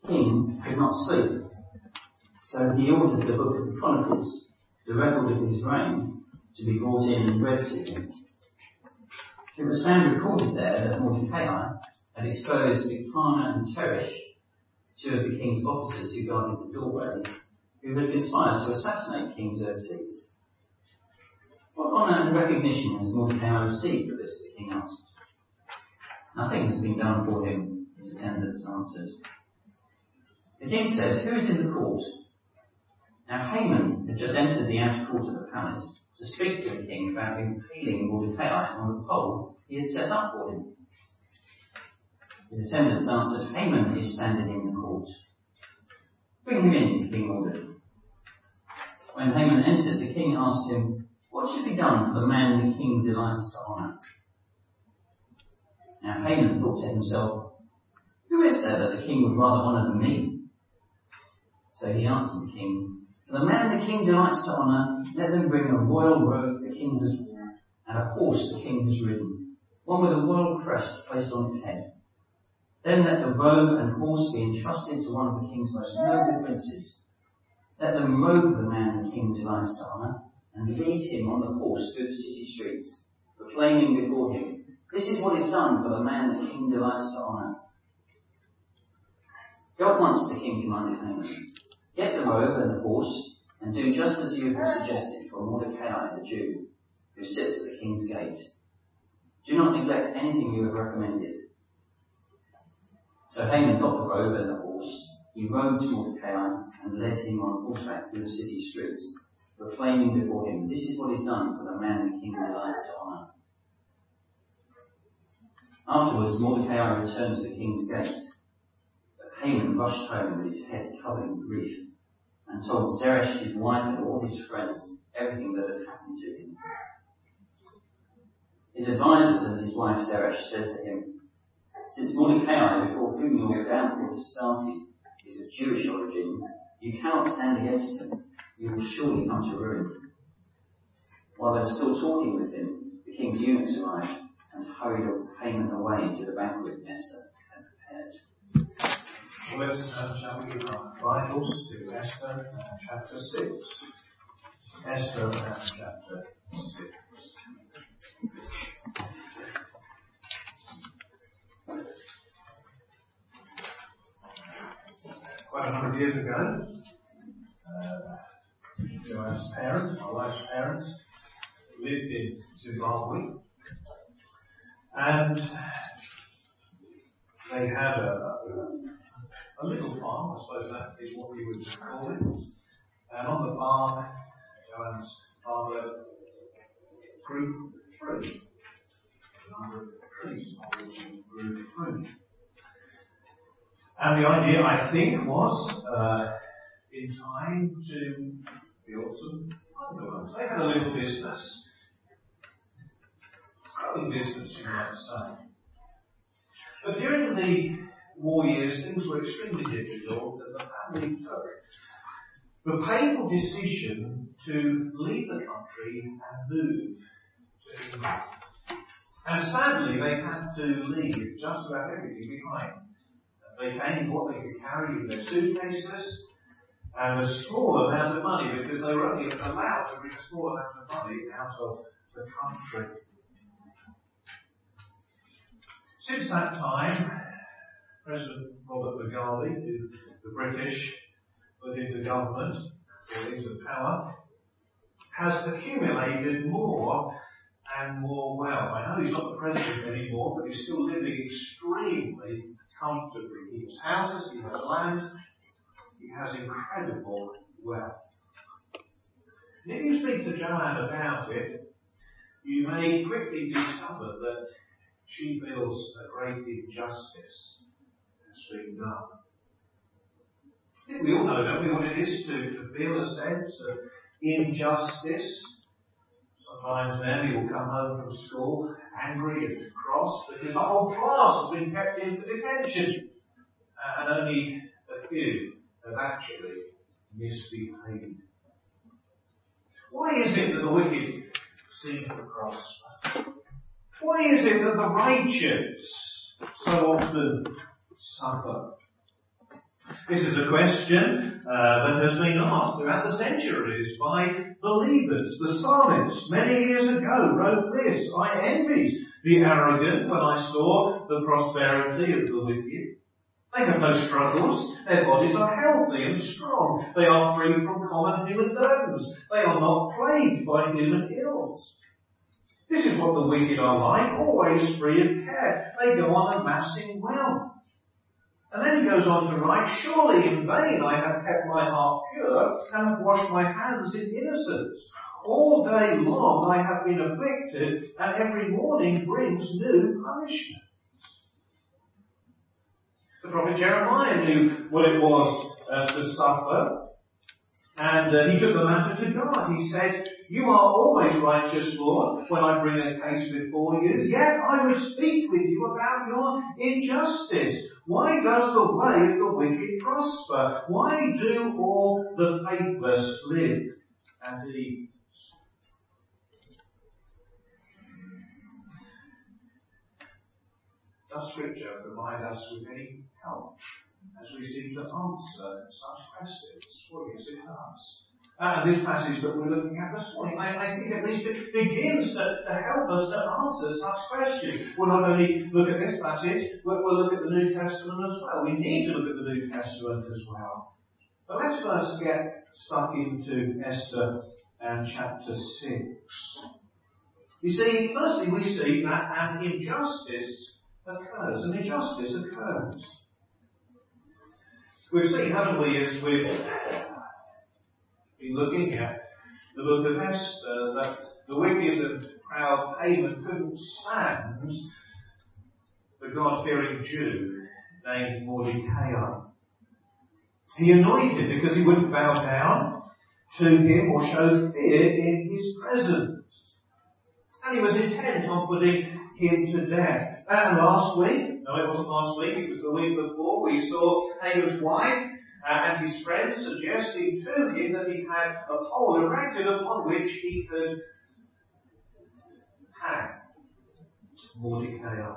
king could not sleep. So he ordered the book of the Chronicles, the record of his reign, to be brought in and read to him. It was found recorded there that Mordecai had exposed Bigthana and Teresh, two of the king's officers who guarded the doorway, who had conspired to assassinate King Xerxes. What honour and recognition has Mordecai received for this? The king asked. Nothing has been done for him, his attendants answered. The king said, who is in the court? Now Haman had just entered the outer court of the palace to speak to the king about impaling Mordecai on the pole he had set up for him. His attendants answered, Haman is standing in the court. Bring him in, the king ordered. When Haman entered, the king asked him, what should be done for the man the king delights to honour? Now Haman thought to himself, who is there that the king would rather honour than me? So he answered the king, for the man the king delights to honour, let them bring a royal robe the king has worn, and a horse the king has ridden, one with a royal crest placed on its head. Then let the robe and horse be entrusted to one of the king's most noble princes. Let them robe the man the king delights to honour, and lead him on the horse through the city streets, proclaiming before him, this is what is done for the man the king delights to honour. Go at once, the king commanded Haman. Get the robe and the horse, and do just as you have suggested for Mordecai the Jew, who sits at the king's gate. Do not neglect anything you have recommended. So Haman got the robe and the horse. He robed Mordecai and led him on horseback through the city streets, proclaiming before him, this is what is done for the man the king delights to honour. Afterwards Mordecai returned to the king's gate. But Haman rushed home with his head covered in grief, and told Zeresh, his wife, and all his friends everything that had happened to him. His advisers and his wife Zeresh said to him, since Mordecai, before whom your downfall has started, is of Jewish origin, you cannot stand against him. You will surely come to ruin. While they were still talking with him, the king's eunuchs arrived and hurried Haman away to the banquet Esther had prepared. Well, shall we give our Bibles to Esther chapter 6? Esther chapter 6. Quite a number of years ago, Joanne's parents, my wife's parents, lived in Zimbabwe, and they had a little farm, I suppose that is what we would call it. And on the farm, Joanne's father grew fruit. A number of trees on which he grew fruit. And the idea, I think, was in time to build some underworks. They had a little business. Growing business, you might say. But during the war years, things were extremely difficult, and the family took the painful decision to leave the country and move to England. And sadly, they had to leave just about everything behind. They came with what they could carry in their suitcases and a small amount of money, because they were only allowed to bring a small amount of money out of the country. Since that time, President Robert Mugabe, who the British put into government or into power, has accumulated more and more wealth. I know he's not the president anymore, but he's still living extremely comfortably. He has houses, he has land, he has incredible wealth. And if you speak to Joanne about it, you may quickly discover that she feels a great injustice has been done. I think we all know, don't we, what it is to feel a sense of injustice. Sometimes Mary will come home from school angry and cross because the whole class has been kept in for detention and only a few have actually misbehaved. Why is it that the wicked seem to prosper? Why is it that the righteous so often suffer? This is a question that has been asked throughout the centuries by believers. The psalmist many years ago wrote this: I envied the arrogant when I saw the prosperity of the wicked. They have no struggles. Their bodies are healthy and strong. They are free from common human burdens. They are not plagued by human ills. This is what the wicked are like, always free of care. They go on amassing wealth. And then he goes on to write, surely in vain I have kept my heart pure and have washed my hands in innocence. All day long I have been afflicted, and every morning brings new punishment. The prophet Jeremiah knew what it was to suffer, and he took the matter to God. He said, you are always righteous, Lord, when I bring a case before you. Yet I would speak with you about your injustice. Why does the way of the wicked prosper? Why do all the faithless live at ease? Does Scripture provide us with any help as we seek to answer such questions? Well, yes, it does. And this passage that we're looking at this morning, I think at least it begins to help us to answer such questions. We'll not only look at this passage, we'll look at the New Testament as well. We need to look at the New Testament as well. But let's first get stuck into Esther and chapter 6. You see, firstly we see that an injustice occurs. An injustice occurs. We've seen, haven't we, as we've been looking at the book of Esther, that the wicked and proud Haman couldn't stand the God-fearing Jew named Mordecai. He annoyed him because he wouldn't bow down to him or show fear in his presence. And he was intent on putting him to death. And last week, no, it wasn't last week, it was the week before, we saw Haman's wife and his friends suggesting to him that he had a pole erected upon which he could hang Mordecai.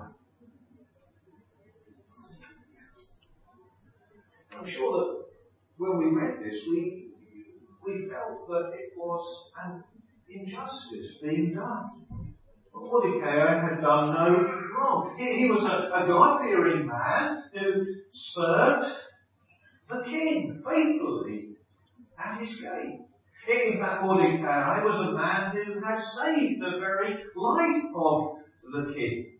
I'm sure that when we read this, we felt that it was an injustice being done. Mordecai had done no wrong. He was a God-fearing man who served the king faithfully at his gate. In fact, Mordecai was a man who had saved the very life of the king.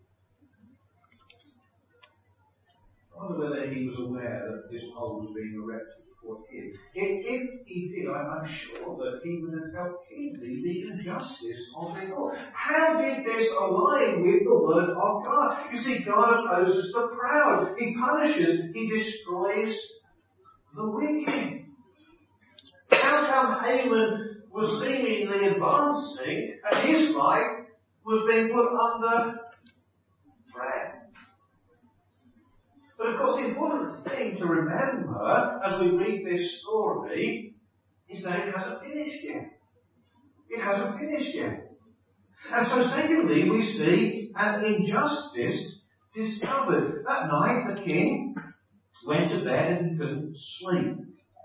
I wonder whether he was aware that this pole was being erected for him. If he did, I'm sure that he would have felt keenly the injustice of it all. How did this align with the word of God? You see, God opposes the proud. He punishes, he destroys the wicked. How come Haman was seemingly advancing and his life was being put under threat? But of course the important thing to remember as we read this story is that it hasn't finished yet. It hasn't finished yet. And so secondly, we see an injustice discovered. That night the king went to bed and couldn't sleep.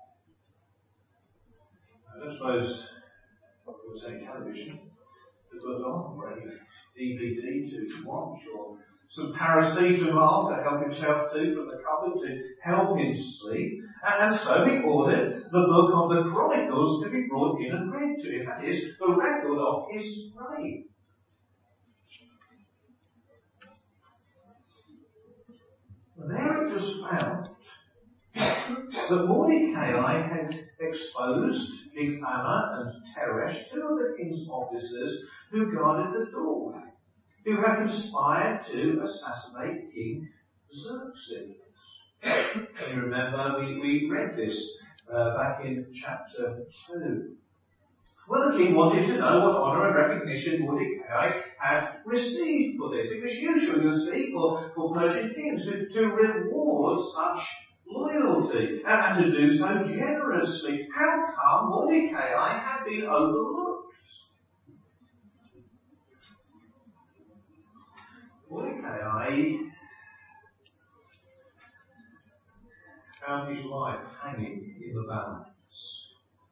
I don't suppose there was any television that was on, or any DVD to watch, or some paracetamol to help himself to from the cupboard to help him sleep. And so he ordered the book of the Chronicles to be brought in and read to him. That is, the record of his reign. There it was found that Mordecai had exposed Bigthana and Teresh, two of the king's officers who guarded the doorway, who had conspired to assassinate King Xerxes. You remember, we read this back in chapter 2. Well, the king wanted to know what honour and recognition Mordecai had received for this. It was usual, you see, for Persian kings to reward such loyalty and to do so generously. How come Mordecai had been overlooked? Mordecai found his life hanging in the balance.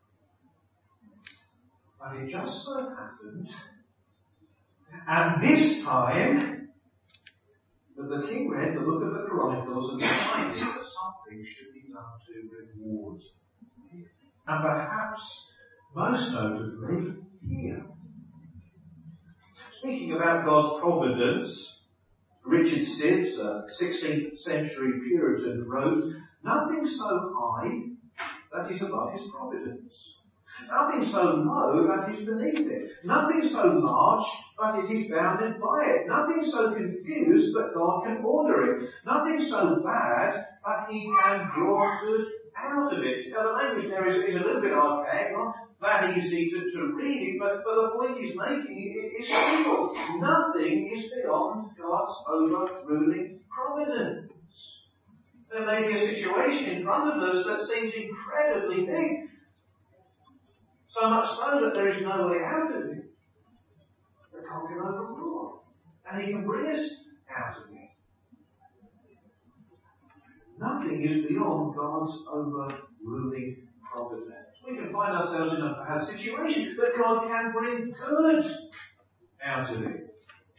But it just so happened, and this time, that the king read the book of the Chronicles and decided that something should be done to reward him. And perhaps, most notably, here. Speaking about God's providence, Richard Sibbes, a 16th century Puritan, wrote, "Nothing so high that is above his providence. Nothing so low that is beneath it. Nothing so large but it is bounded by it. Nothing so confused but God can order it. Nothing so bad but he can draw good out of it." Now the language there is a little bit archaic, not that easy to read, but the point he's making is simple. Nothing is beyond God's overruling providence. There may be a situation in front of us that seems incredibly big, so much so that there is no way out of it. But God can overrule, and he can bring us out of it. Nothing is beyond God's overruling providence. We can find ourselves in a bad situation, but God can bring good out of it.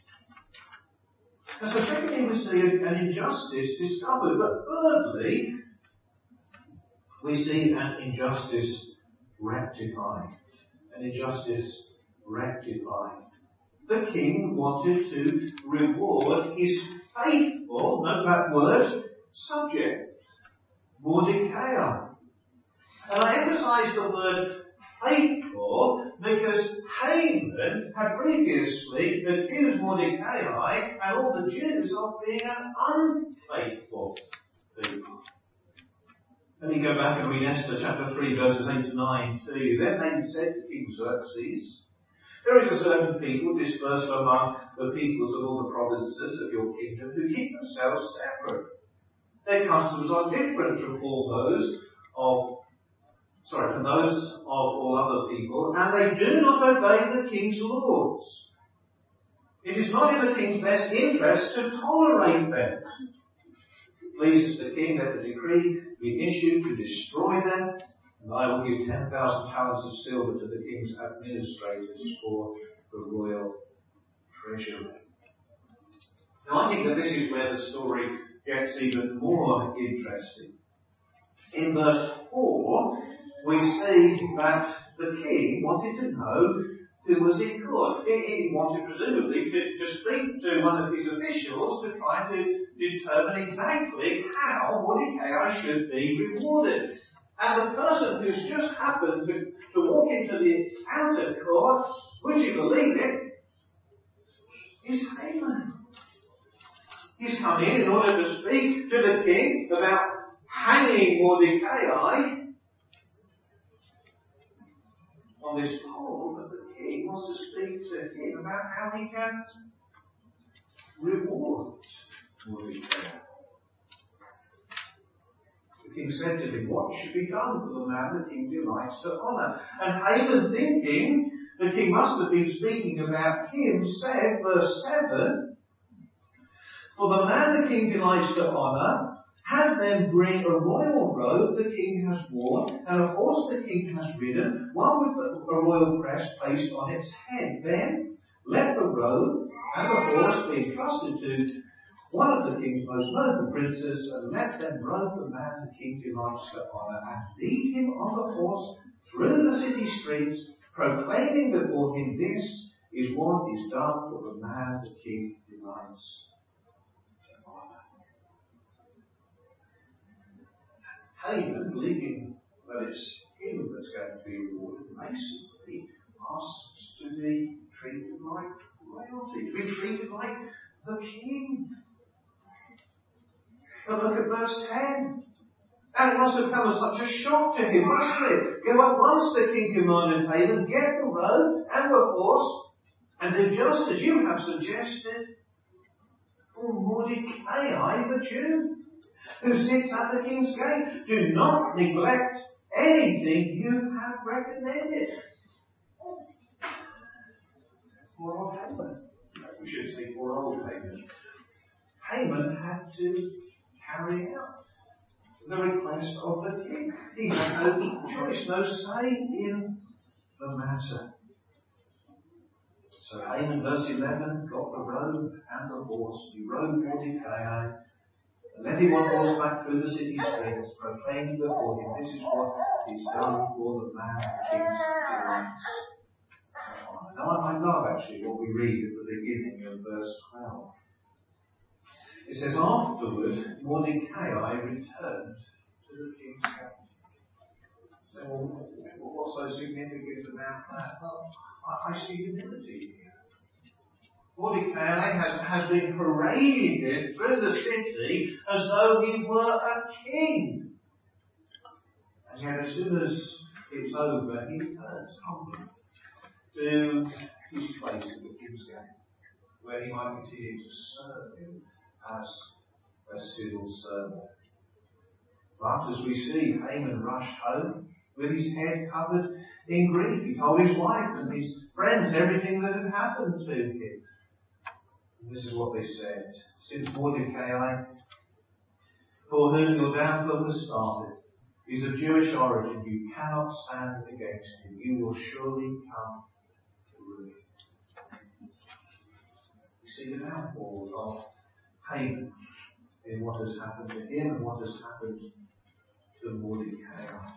And so secondly, we see an injustice discovered, but thirdly, we see an injustice rectified. An injustice rectified. The king wanted to reward his faithful, note that word, subject, Mordecai. And I emphasize the word faithful because Haman had previously accused Mordecai and all the Jews of being an unfaithful people. Let me go back and read Esther chapter 3 verses 8 to 9 to you. Then Haman said to King Xerxes, "There is a certain people dispersed among the peoples of all the provinces of your kingdom who keep themselves separate. Their customs are different from those of all other people, and they do not obey the king's laws. It is not in the king's best interest to tolerate them. It pleases the king that the decree be issued to destroy them, and I will give 10,000 talents of silver to the king's administrators for the royal treasury." Now I think that this is where the story gets even more interesting. In verse 4, we see that the king wanted to know who was in court. He wanted presumably to speak to one of his officials to try to determine exactly how Mordecai should be rewarded. And the person who's just happened to walk into the outer court, would you believe it, is Haman. He's come in order to speak to the king about hanging Mordecai on this pole, but the king wants to speak to him about how he can reward Mordecai. The king said to him, "What should be done for the man the king delights to honour?" And Haman, thinking the king must have been speaking about him, said, verse 7, "For the man the king delights to honour, have them bring a royal robe the king has worn, and a horse the king has ridden, one with a royal crest placed on its head. Then let the robe and the horse be entrusted to one of the king's most noble princes, and let them robe the man the king delights to honour, and lead him on the horse through the city streets, proclaiming before him, 'This is what is done for the man the king delights to honour.'" Haman, believing that it's him that's going to be rewarded, basically asks to be treated like royalty, to be treated like the king. But look at verse 10. And it must have come as such a shock to him, mustn't it? Go at once, the king commanded Haman, get the robe and the horse, and do just as you have suggested for Mordecai the Jew, who sits at the king's gate. Do not neglect anything you have recommended. Poor old Haman. We should say poor old Haman. Haman had to carry out the request of the king. He had no choice, no say in the matter. So Haman, verse 11, got the robe and the horse. He rode Mordecai, and led him on horseback through the city streets, proclaiming before him, this is what is done for the man the king's delights. Now I love actually what we read at the beginning of verse 12. It says, afterward, Mordecai returned to the king's capital. So, well, what's so significant about that? Well, I see humility here. Mordecai has been paraded through the city as though he were a king. And yet as soon as it's over, he returns humbly to his place at the king's gate, where he might continue to serve him as a civil servant. But as we see, Haman rushed home with his head covered in grief. He told his wife and his friends everything that had happened to him. And this is what they said. Since Mordecai, for whom your downfall has started, is of Jewish origin, you cannot stand against him. You will surely come to ruin. You see the downfall of Haman in what has happened to him and what has happened to Mordecai.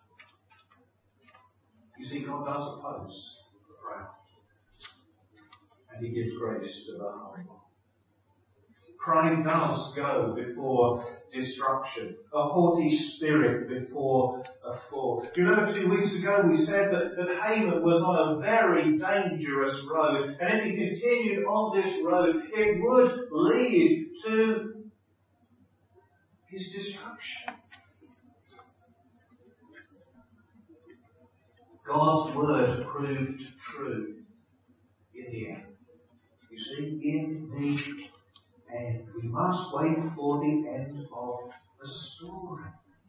You see, God does oppose the proud, and He gives grace to the humble. Pride does go before destruction, a haughty spirit before a fall. You remember 2 weeks ago we said that Haman was on a very dangerous road, and if he continued on this road, it would lead to his destruction. God's word proved true in the end. You see, in the end. We must wait for the end of the story.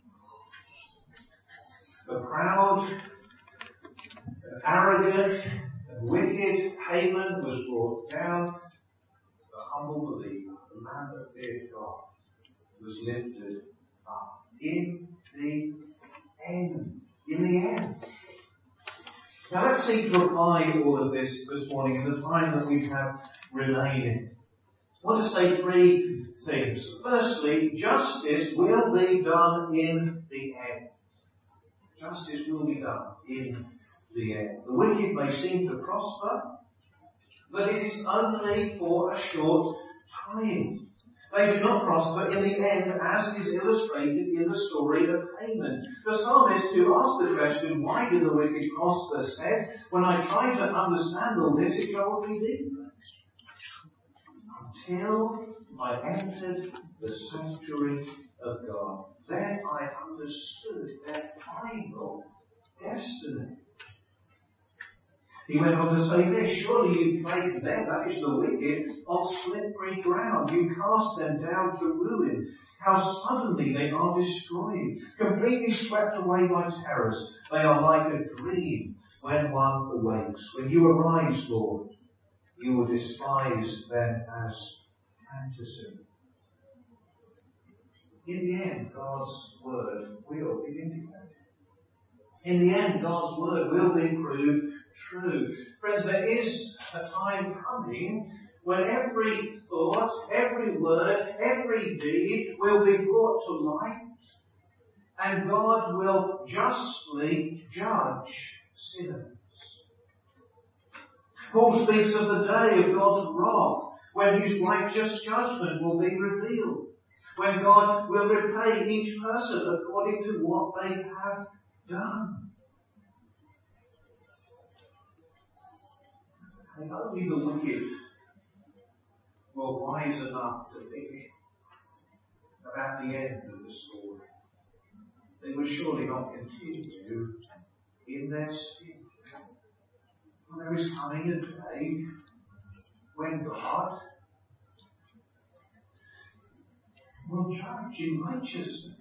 The proud, arrogant, and wicked Haman was brought down. The humble believer, the man that feared God, was lifted up. In the end. In the end. Now let's seek to apply all of this morning in the time that we have remaining. I want to say 3 things. Firstly, justice will be done in the end. Justice will be done in the end. The wicked may seem to prosper, but it is only for a short time. They do not prosper in the end, as is illustrated in the story of Haman. The psalmist who asked the question, why do the wicked prosper, said, when I tried to understand all this, it troubled me deeply. Until I entered the sanctuary of God. Then I understood their final destiny. He went on to say this, surely you place them, that is the wicked, on slippery ground. You cast them down to ruin. How suddenly they are destroyed, completely swept away by terrors. They are like a dream when one awakes. When you arise, Lord, you will despise them as fantasy. In the end, God's word will be vindicated. In the end, God's word will be proved true. Friends, there is a time coming when every thought, every word, every deed will be brought to light, and God will justly judge sinners. Paul speaks of the day of God's wrath, when His righteous judgment will be revealed, when God will repay each person according to what they have done. And only the wicked were wise enough to think about the end of the story. They would surely not continue in their sin. For there is coming a day when God will judge in righteousness.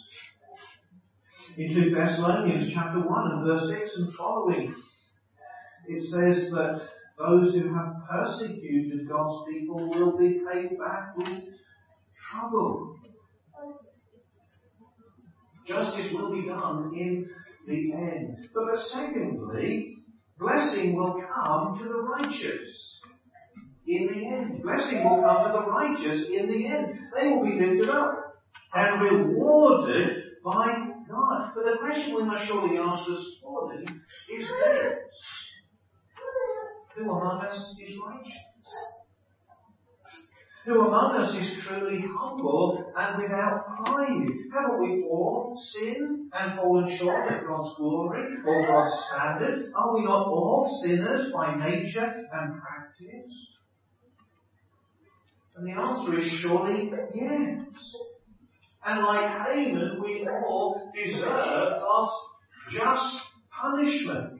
In 2 Thessalonians chapter 1 and verse 6 and following, it says that those who have persecuted God's people will be paid back with trouble. Justice will be done in the end. But secondly, blessing will come to the righteous in the end. Blessing will come to the righteous in the end. They will be lifted up and rewarded by God. But the question we must surely ask this morning is this: who among us is righteous? Who among us is truly humble and without pride? Haven't we all sinned and fallen short of God's glory or God's standard? Are we not all sinners by nature and practice? And the answer is surely yes. And like Haman, we all deserve God's just punishment.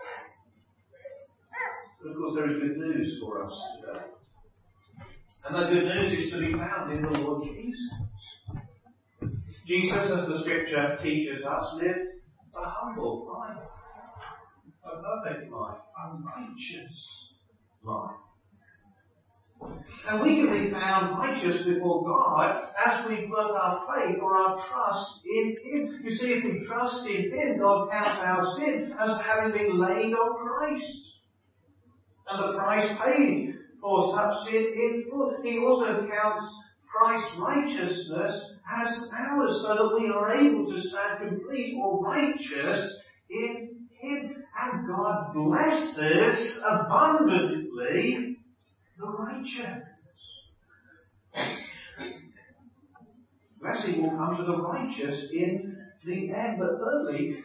But of course there is good news for us today. And that good news is to be found in the Lord Jesus. Jesus, as the Scripture teaches us, lived a humble life, a perfect life, a righteous life. And we can be found righteous before God as we put our faith or our trust in Him. You see, if we trust in Him, God counts our sin as having been laid on Christ. And the price paid for such sin in full. He also counts Christ's righteousness as ours, so that we are able to stand complete or righteous in Him. And God blesses abundantly the righteous. Blessing will come to the righteous in the end. But thirdly,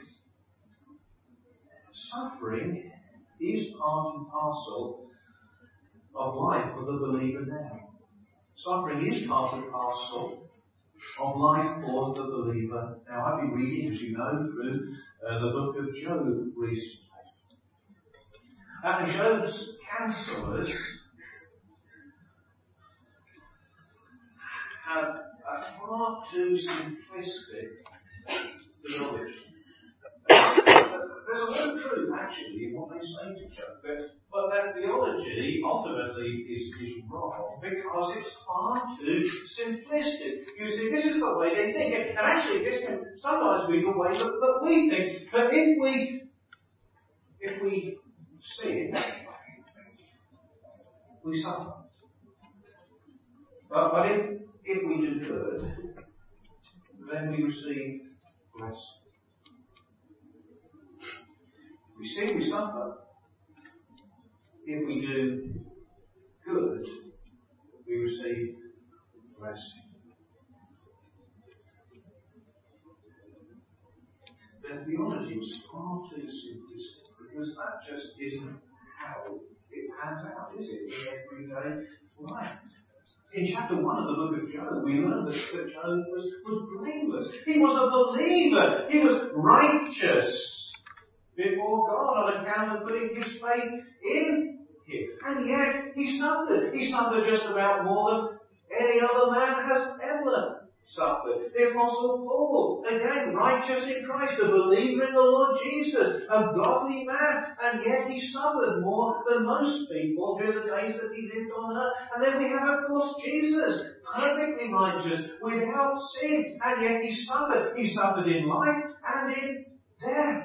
suffering is part and parcel of life for the believer now. Suffering is part and parcel of life for the believer now. I've been reading, as you know, through the book of Job recently. And Job's counsellors have a far too simplistic theology. There's a lot of truth, actually, in what they say to Job, but their theology ultimately is wrong because it's far too simplistic. You see, this is the way they think, and actually this can sometimes be the way that we think. That if we sin, we suffer. But if we do good, then we receive blessing. We sin, we suffer. If we do good, we receive blessing. Their theology was far too simplistic because that just isn't how it pans out, is it, in everyday life? In chapter 1 of the book of Job, we learn that Job was blameless. He was a believer. He was righteous before God on account of putting his faith in Him. And yet, he suffered. He suffered just about more than any other man has ever suffered. The Apostle Paul, again, righteous in Christ, a believer in the Lord Jesus, a godly man, and yet he suffered more than most people during the days that he lived on earth. And then we have, of course, Jesus, perfectly righteous, without sin, and yet he suffered. He suffered in life and in death.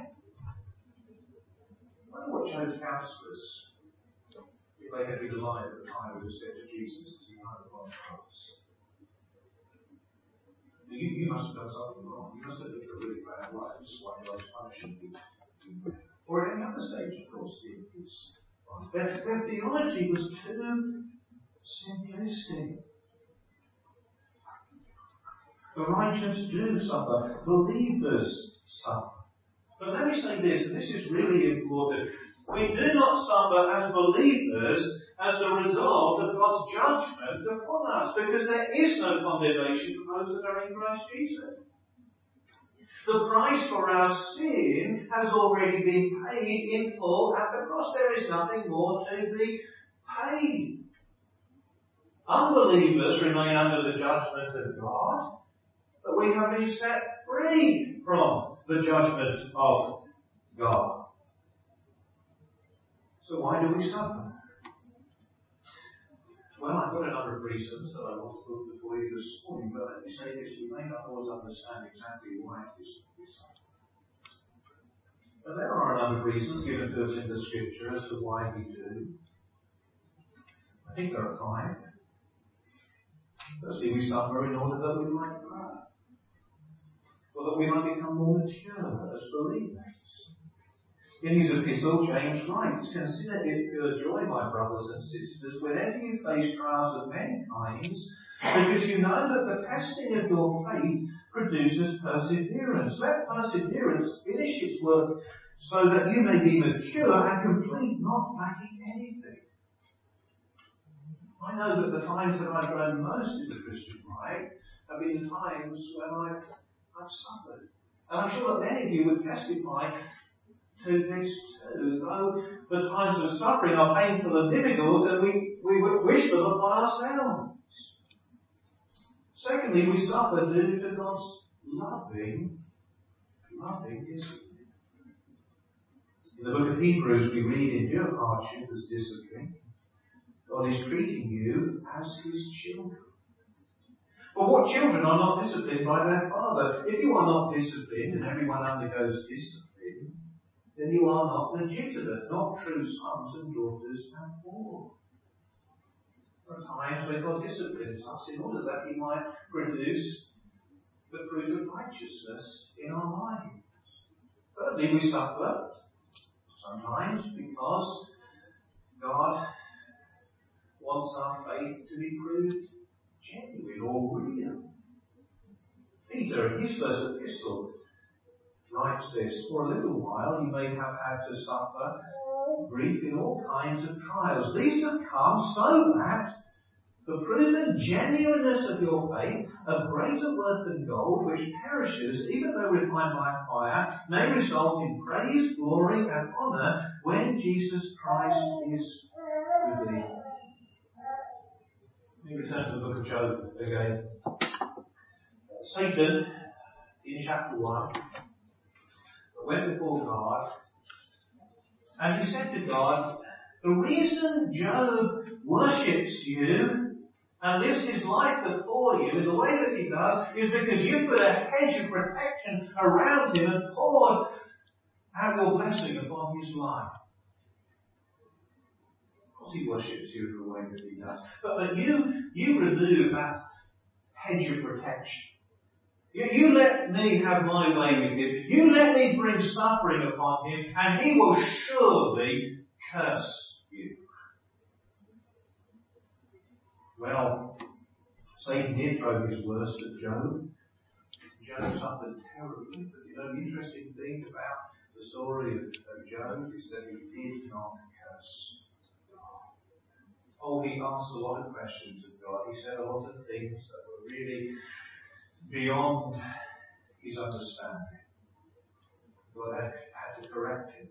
I wonder what Job's counsellors, if they had been alive at the time, would have said to Jesus as he hung upon the cross. You must have done something wrong. You must have lived a really bad life. This is why God's punishing you. Or at any other stage, of course, in his life. Their theology was too simplistic. The righteous do suffer. Believers suffer. But let me say this, and this is really important. We do not suffer as believers as a result of God's judgment upon us, because there is no condemnation for those that are in Christ Jesus. The price for our sin has already been paid in full at the cross. There is nothing more to be paid. Unbelievers remain under the judgment of God, but we have been set free from the judgment of God. So why do we suffer? Well, I've got a number of reasons that I want to put before you this morning, but let me say this, you may not always understand exactly why it is this. But there are a number of reasons given to us in the Scripture as to why we do. I think there are 5. Firstly, we suffer in order that we might grow, or that we might become more mature as believers. In his epistle, James writes, "Consider it pure joy, my brothers and sisters, whenever you face trials of many kinds, because you know that the testing of your faith produces perseverance. Let perseverance finish its work, so that you may be mature and complete, not lacking anything." I know that the times that I've grown most in the Christian life have been the times when I've suffered. And I'm sure that many of you would testify to this too. Though the times of suffering are painful and difficult, and we would wish them upon ourselves. Secondly, we suffer due to God's loving discipline. In the book of Hebrews, we read, "Endure hardship as discipline. God is treating you as His children." But what children are not disciplined by their father? If you are not disciplined, and everyone undergoes discipline, then you are not legitimate, not true sons and daughters at all. There are times when God disciplines us in order that He might produce the fruit of righteousness in our minds. Thirdly, we suffer sometimes because God wants our faith to be proved genuine or real. Peter, in his first epistle, writes this, "For a little while you may have had to suffer grief in all kinds of trials. These have come so that the proven genuineness of your faith, of greater worth than gold, which perishes even though refined by fire, may result in praise, glory and honour when Jesus Christ is revealed." Let me return to the book of Job again. Satan, in chapter 1, went before God, and he said to God, "The reason Job worships you and lives his life before you in the way that he does is because you put a hedge of protection around him and poured out your blessing upon his life." Of course he worships you in the way that he does. But you remove that hedge of protection. You let me have my way with him. You let me bring suffering upon him, and he will surely curse you. Well, Satan did throw his worst at Job. Job suffered terribly. But the interesting thing about the story of Job is that he did not curse God. Oh, he asked a lot of questions of God. He said a lot of things that were really beyond his understanding. God had to correct him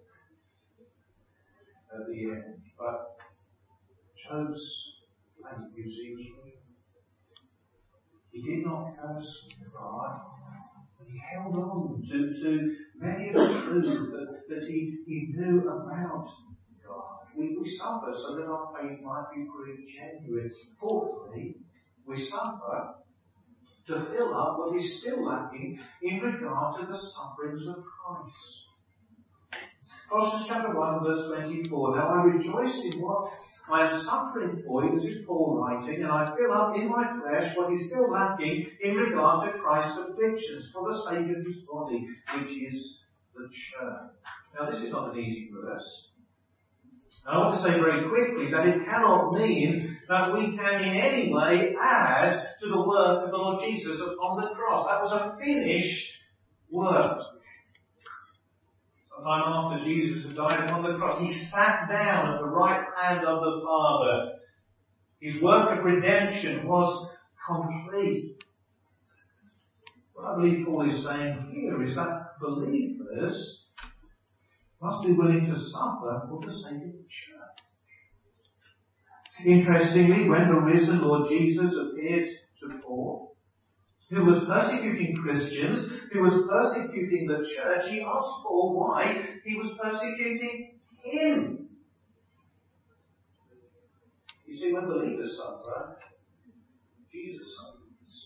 at the end. But Job's faith was real. He did not curse God. He held on to many of the truths that he knew about God. We suffer so that our faith might be proved genuine. Fourthly, we suffer to fill up what is still lacking in regard to the sufferings of Christ. Colossians chapter 1 verse 24. "Now I rejoice in what I am suffering for you," this is Paul writing, "and I fill up in my flesh what is still lacking in regard to Christ's afflictions for the sake of his body, which is the church." Now this is not an easy verse. I want to say very quickly that it cannot mean that we can in any way add to the work of the Lord Jesus upon the cross. That was a finished work. Sometime after Jesus had died upon the cross, he sat down at the right hand of the Father. His work of redemption was complete. What I believe Paul is saying here is that believers must be willing to suffer for the sake of the church. Interestingly, when the risen Lord Jesus appeared to Paul, who was persecuting Christians, who was persecuting the church, he asked Paul why he was persecuting him. He You see, when believers suffer, Jesus suffers.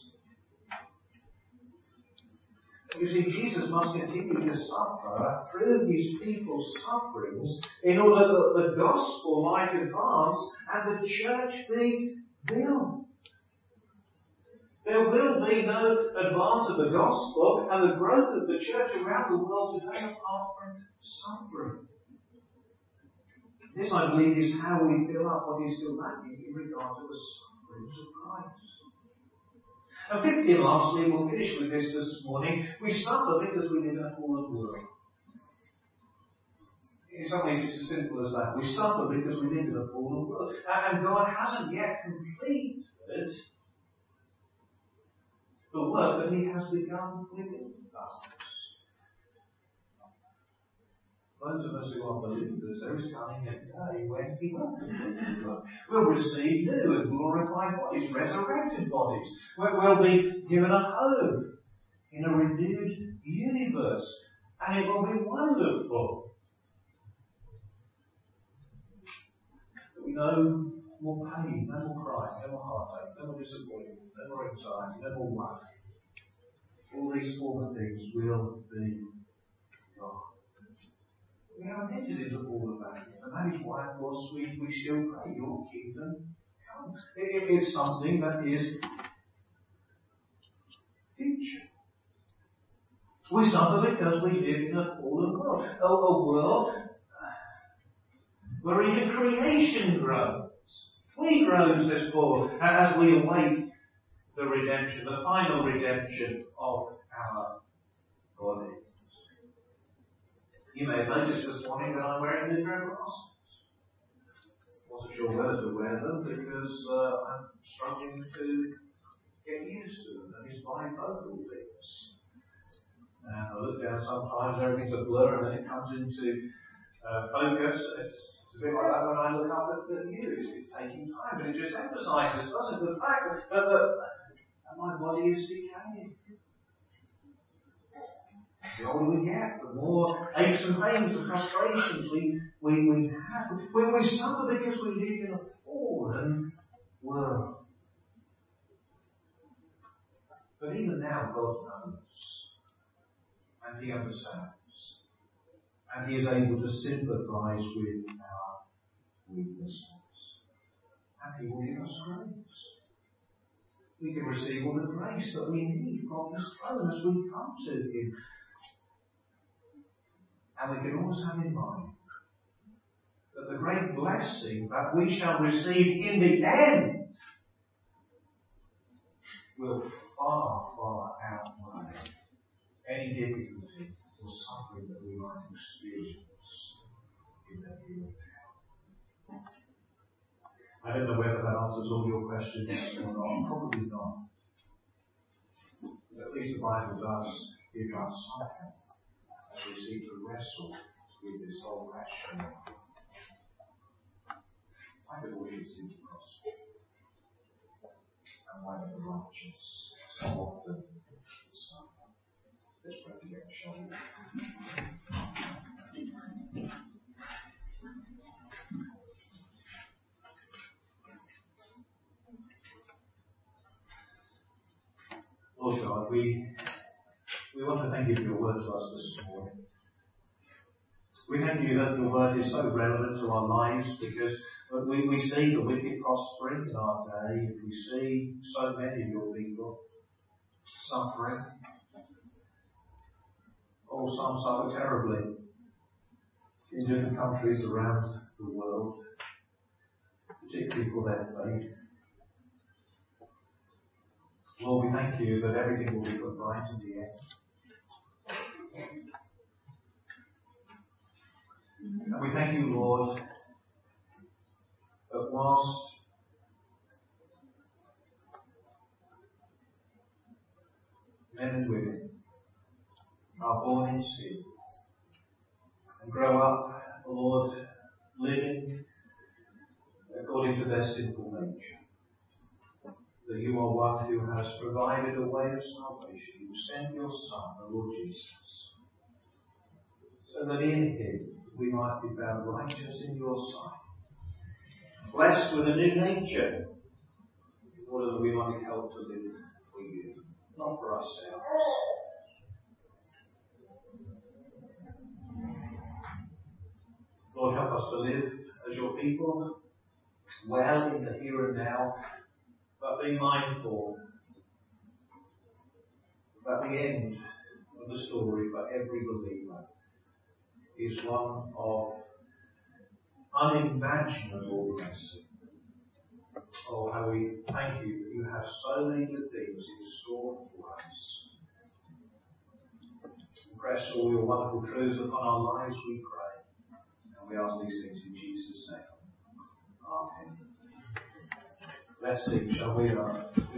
You see, Jesus must continue to suffer through his people's sufferings in order that the gospel might advance and the church be built. There will be no advance of the gospel and the growth of the church around the world today apart from suffering. This, I believe, is how we fill up what is still lacking in regard to the sufferings of Christ. And fifthly and lastly, we'll finish with this morning, we suffer because we live in a fallen world. In some ways it's as simple as that. We suffer because we live in a fallen world. And God hasn't yet completed the work that he has begun within us. Those of us who are believers, there is coming a day when he will receive new and glorified bodies, resurrected bodies. We'll be given a home in a renewed universe. And it will be wonderful. But we know more pain, no more crying, no more heartache, no more disappointment, no more anxiety, no more worry. All these former things will be gone. We haven't entered into all of that yet, and that is why, of course, we still pray, your kingdom come. It is something that is future. We suffer because we live in a fallen world, a world where even creation grows. We grow, says Paul, as we await the redemption, the final redemption of our body. You may have noticed this morning that I'm wearing new glasses. Wasn't sure whether to wear them because I'm struggling to get used to them, and it's bifocal things. And I look down sometimes, everything's a blur, and then it comes into focus, and it's a bit like that when I look up at the news. It's taking time, but it just emphasises, doesn't it, the fact that my body is decaying. The older we get, the more aches and pains and frustrations we have. We suffer because we live in a fallen world. But even now, God knows. And he understands. And he is able to sympathise with our weaknesses. And he will give us grace. We can receive all the grace that we need from his throne as we come to him. And we can always have in mind that the great blessing that we shall receive in the end will far, far outweigh any difficulty or suffering that we might experience in the here and now. I don't know whether that answers all your questions or not. Probably not. But at least the Bible does give us some help as we seek to wrestle with this whole question. Why do we seek the gospel? And why do the righteous so often suffer? Let's pray together, shall we? Lord God, we want to thank you for your word to us this morning. We thank you that your word is so relevant to our lives because we see the wicked prospering in our day, and we see so many of your people suffering. Oh, some suffer terribly in different countries around the world, particularly for their faith. Lord, we thank you that everything will be put right in the end. And we thank you, Lord, that whilst men and women are born in sin and grow up, Lord, living according to their sinful nature, that you are one who has provided a way of salvation. You sent your Son, the Lord Jesus, so that in him we might be found righteous in your sight. blessed with a new nature, in order that we might be helped to live for you, not for ourselves. Lord, help us to live as your people, well in the here and now, but be mindful that the end of the story for every believer is one of unimaginable mercy. Oh, how we thank you that you have so many good things in store for us. Impress all your wonderful truths upon our lives, we pray. And we ask these things in Jesus' name. Amen. Let's sing, shall we?